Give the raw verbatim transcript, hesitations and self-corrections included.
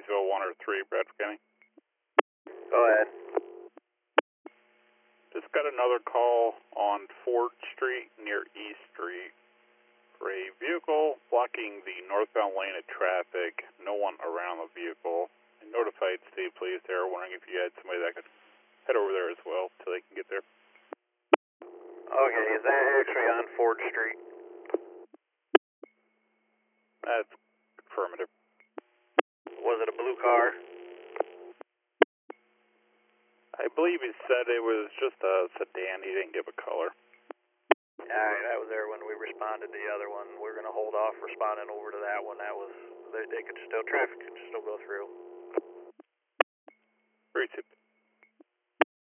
Marysville one or three, Bradford County. Go ahead. Just got another call on Ford Street near East Street for a vehicle blocking the northbound lane of traffic. No one around the vehicle. I notified state police there, wondering if you had somebody that could head over there as well so they can get there. Okay, is that actually on Ford Street? That's affirmative. Was it a blue car? I believe he said it was just a sedan. He didn't give a color. Alright, I was there when we responded to the other one. We're going to hold off responding over to that one. That was, they, they could still, traffic could still go through. Very